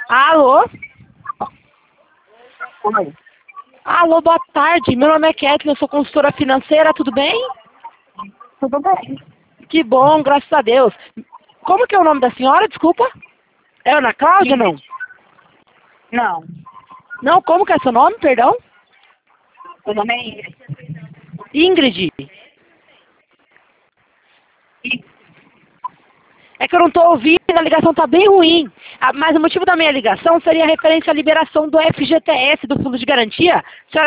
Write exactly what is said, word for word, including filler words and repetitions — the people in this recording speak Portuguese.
Alô? Oi. Alô, boa tarde. Meu nome é Kathleen, eu sou consultora financeira, tudo bem? Tudo bem? Que bom, graças a Deus. Como que é o nome da senhora, desculpa? É Ana Cláudia, não? Não. Não, como que é seu nome, perdão? Meu nome é Ingrid. Ingrid. E É que eu não estou ouvindo, a ligação está bem ruim. Ah, mas o motivo da minha ligação seria referente à liberação do F G T S, do Fundo de Garantia. A senhora